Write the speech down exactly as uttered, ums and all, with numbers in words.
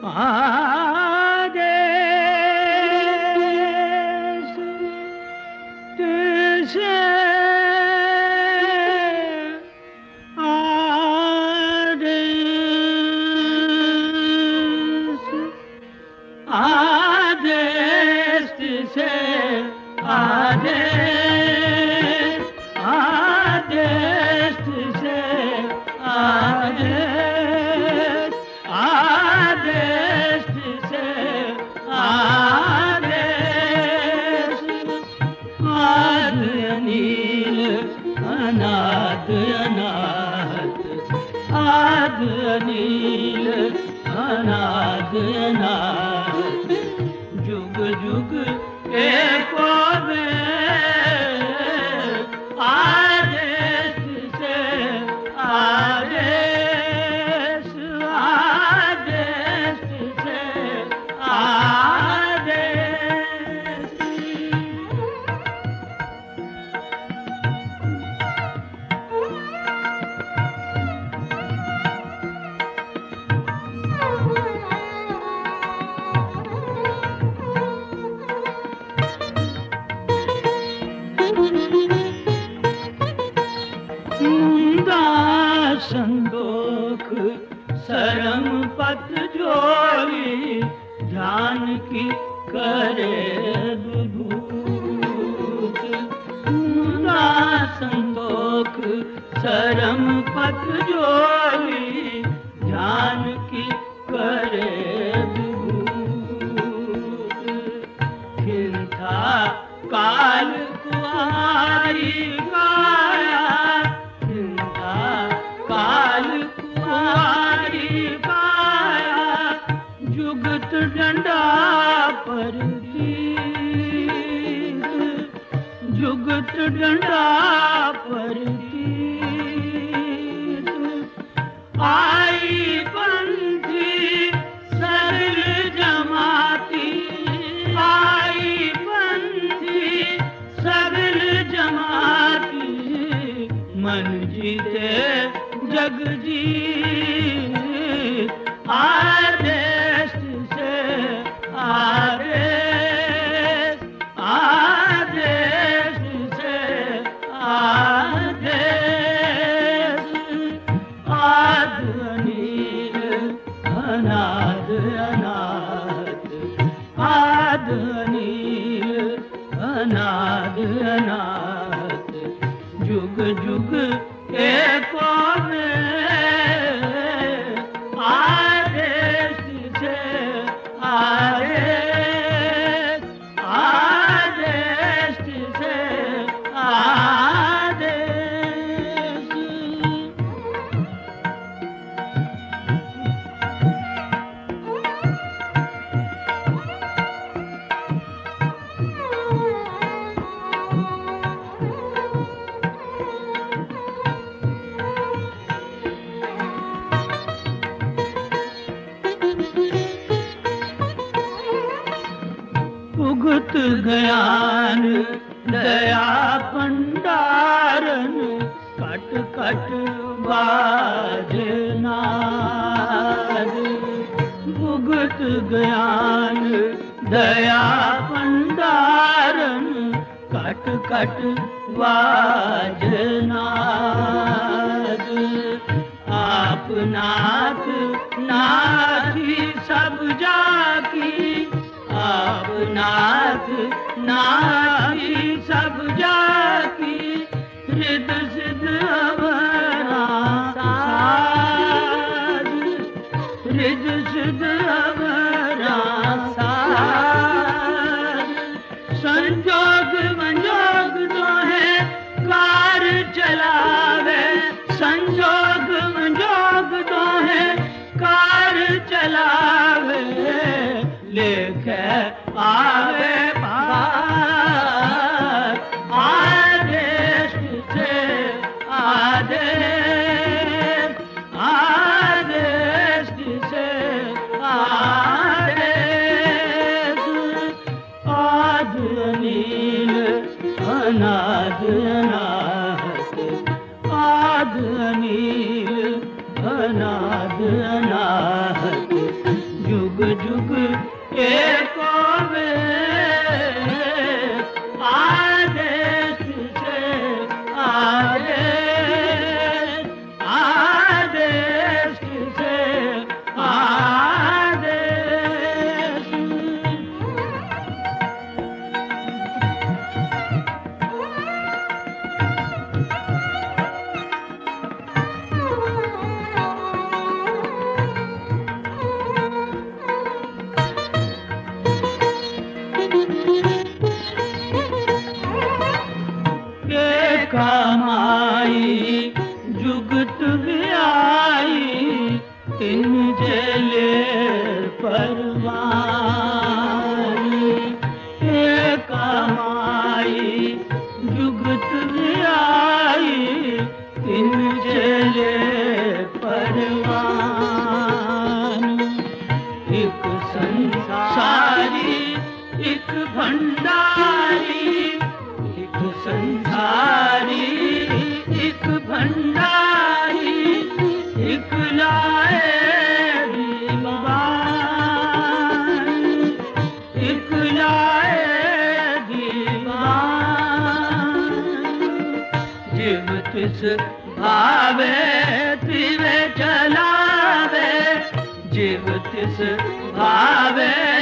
आदेश तुझसे आदेश से आदेश आदेश से आदेश आदेश से आदेश आद अनील अनाद अनाथ आद अनील अनाद अनाथ जुग जुग एको आदेश से आदेश आदेश से आदेश संदोख सरम पत जोड़ी ध्यान की करे विभूत मुदा संदोख सरम पत जोड़ी ध्यान की करे विभूत खिलता काल कुआरी गाया काल कुआरी गाया जुगत डंडा पर तीर जुगत डंडा पर तीर आई पंथी सरल जमाती आई पंथी सरल जमाती मन जीते जग जीत आदेश से आदेश आदेश से आदेश आद अनील अनाद अनाथ आद अनील अनाद अनाथ जुग जुग एको आदेश से आदेश आदेश से आदेश उगत ज्ञान दया भंडारन कट कट बाजनाद उगत ज्ञान दया भंडारन कट कट बाजनाद आप नाथ नाथी सब जाकी आप नाथ नाथी सब जाकी हृद सिद्ध अवरा साध हृद सिद्ध अवरा साध संजोग मंजोग तो है कार चलावे संजोग मंजोग तो है कार चलावे लेके आवे पार आदेश से आदेश आदेश से आदेश आद अनील अनाद अनाथ आद अनील अनाद अनाथ जुग एको वेद आदेश से आदेश आदेश से आदेश कमाई जुगत आई तिन जले परवानी कमाई जुगत आई तिन जले परवानी एक संसारी एक भंडारी एक संसारी एक भंडारी एक लाए दीवान एक लाए दीवान जीव तिस भावे तिवे चलावे जीव तिस भावे